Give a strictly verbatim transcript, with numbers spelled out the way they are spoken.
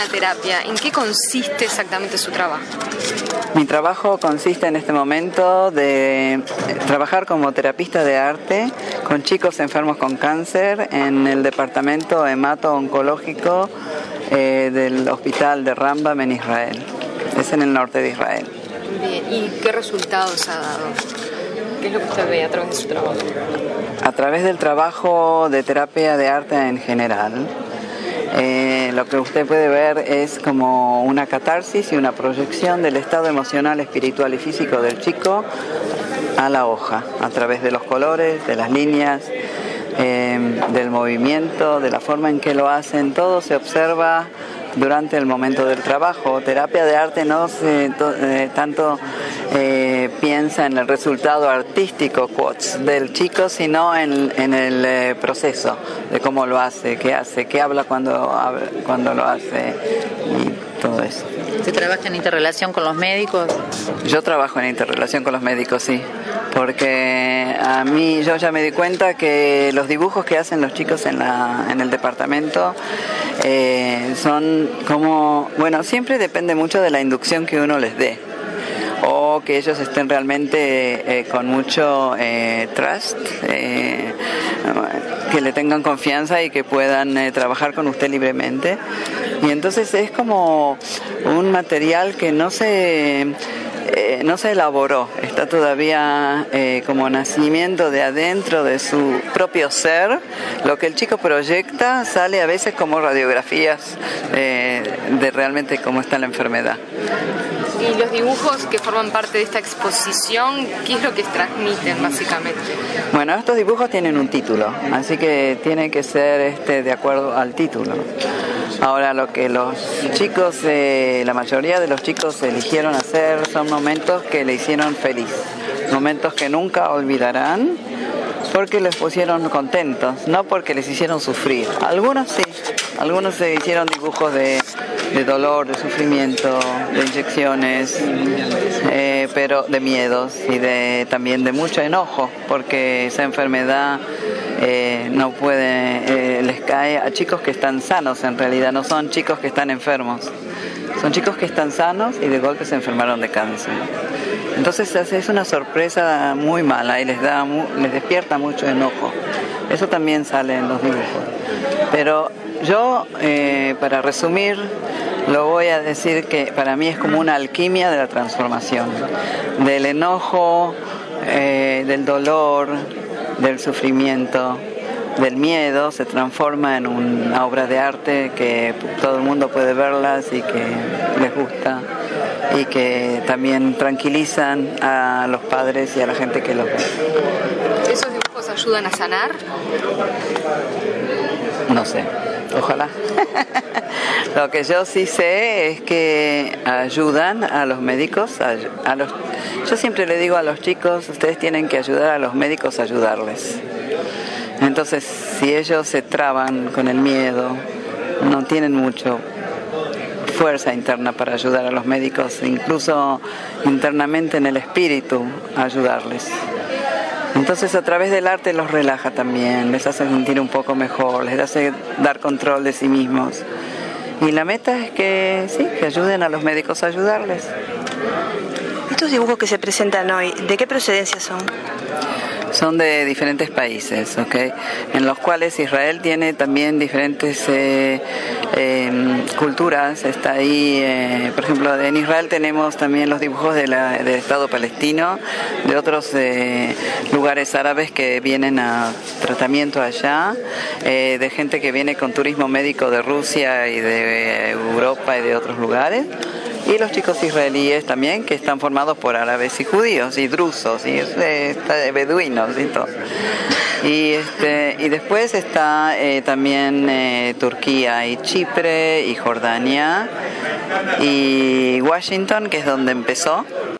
la terapia, ¿en qué consiste exactamente su trabajo? Mi trabajo consiste en este momento de trabajar como terapista de arte con chicos enfermos con cáncer en el departamento hemato-oncológico eh, del hospital de Rambam en Israel. Es en el norte de Israel. Bien, ¿y qué resultados ha dado? ¿Qué es lo que usted ve a través de su trabajo? A través del trabajo de terapia de arte en general, eh, lo que usted puede ver es como una catarsis y una proyección del estado emocional, espiritual y físico del chico a la hoja, a través de los colores, de las líneas, eh, del movimiento, de la forma en que lo hacen. Todo se observa durante el momento del trabajo. Terapia de arte no se to, eh, tanto eh, piensa en el resultado artístico quotes, del chico, sino en, en el eh, proceso de cómo lo hace, qué hace, qué habla cuando, habla, cuando lo hace y todo eso. ¿Usted trabaja en interrelación con los médicos? Yo trabajo en interrelación con los médicos, sí, porque a mí yo ya me di cuenta que los dibujos que hacen los chicos en, la, en el departamento eh, son como, bueno, siempre depende mucho de la inducción que uno les dé, o que ellos estén realmente eh, con mucho eh, trust, eh, que le tengan confianza y que puedan eh, trabajar con usted libremente. Y entonces es como un material que no se... Eh, no se elaboró, está todavía eh, como nacimiento de adentro de su propio ser. Lo que el chico proyecta sale a veces como radiografías eh, de realmente cómo está la enfermedad. Y los dibujos que forman parte de esta exposición, ¿qué es lo que transmiten básicamente? Bueno, estos dibujos tienen un título, así que tiene que ser este de acuerdo al título. Ahora, lo que los chicos, eh, la mayoría de los chicos eligieron hacer son momentos que le hicieron feliz, momentos que nunca olvidarán, porque les pusieron contentos, no porque les hicieron sufrir. Algunos sí, algunos se hicieron dibujos de, de dolor, de sufrimiento, de inyecciones, eh, pero de miedos y de también de mucho enojo, porque esa enfermedad eh, no puede, eh, les cae a chicos que están sanos en realidad, no son chicos que están enfermos. Son chicos que están sanos y de golpe se enfermaron de cáncer. Entonces es una sorpresa muy mala y les da, les despierta mucho enojo. Eso también sale en los dibujos. Pero yo, eh, para resumir, lo voy a decir que para mí es como una alquimia de la transformación, del enojo, eh, del dolor, del sufrimiento, del miedo, se transforma en una obra de arte que todo el mundo puede verlas y que les gusta y que también tranquilizan a los padres y a la gente que los ve. ¿Esos dibujos ayudan a sanar? No sé, ojalá. Lo que yo sí sé es que ayudan a los médicos, a, a los, yo siempre le digo a los chicos, ustedes tienen que ayudar a los médicos a ayudarles. Entonces, si ellos se traban con el miedo, no tienen mucho fuerza interna para ayudar a los médicos, incluso internamente en el espíritu, ayudarles. Entonces, a través del arte los relaja también, les hace sentir un poco mejor, les hace dar control de sí mismos. Y la meta es que sí, que ayuden a los médicos a ayudarles. Estos dibujos que se presentan hoy, ¿de qué procedencia son? Son de diferentes países, ¿ok? En los cuales Israel tiene también diferentes eh, eh, culturas. Está ahí, eh, por ejemplo, en Israel tenemos también los dibujos de la, del Estado palestino, de otros eh, lugares árabes que vienen a tratamiento allá, eh, de gente que viene con turismo médico de Rusia y de Europa y de otros lugares. Y los chicos israelíes también, que están formados por árabes y judíos y drusos y eh, beduinos y todo. Y, este, y después está eh, también eh, Turquía y Chipre y Jordania y Washington, que es donde empezó.